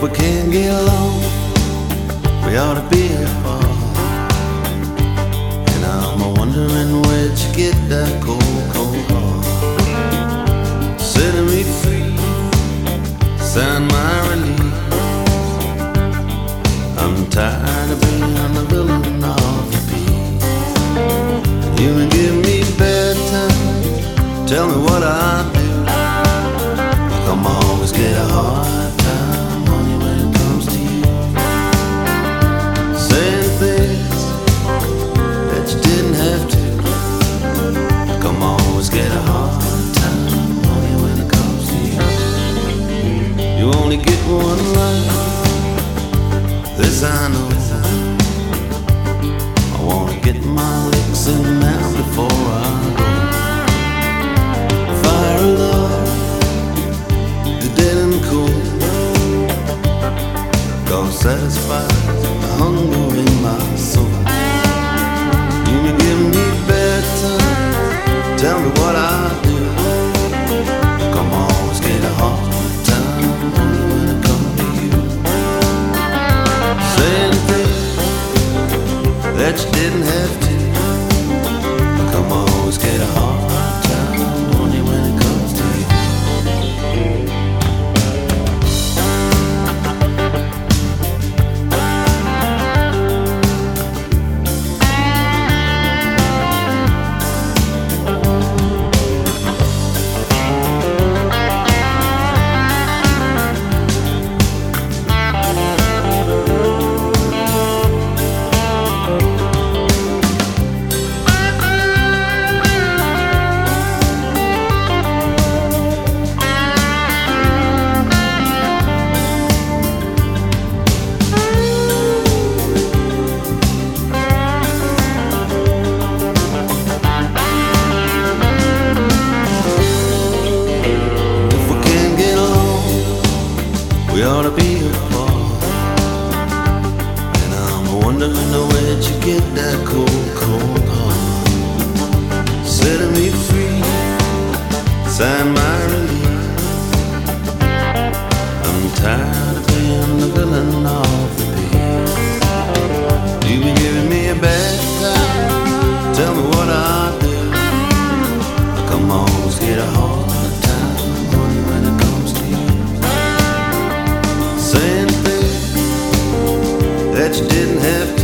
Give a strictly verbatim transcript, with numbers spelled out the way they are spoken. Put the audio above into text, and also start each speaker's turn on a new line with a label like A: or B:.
A: we can't get along, we ought to be apart. And I'm wondering where'd you get that cold, cold heart. Setting me free, sign my release. I'm tired of being the villain of the piece. You can give me bedtime, tell me what I do. Come always get a hard time, honey, when it comes to you. Saying things that you didn't have to. Come always get a hard time, honey, when it comes to you. You only get one life, this I know. I wanna get my licks in now before I go. Fire of love, the dead and cool, gonna satisfy the hunger in my soul. You may give me bedtime, tell me what I do. Come always get a hard time, honey, when it comes to you. Saying things that you didn't have to. Come always get a hard time, honey, when it comes to you. We ought to be apart. And I'm wondering where'd you get that cold, cold heart. Setting me free, sign my release. I'm tired of being the villain of the piece. You've been giving me a bad time, tell me what I do. Come always get a hard time, honey, when it comes to you. Saying things that you didn't have to.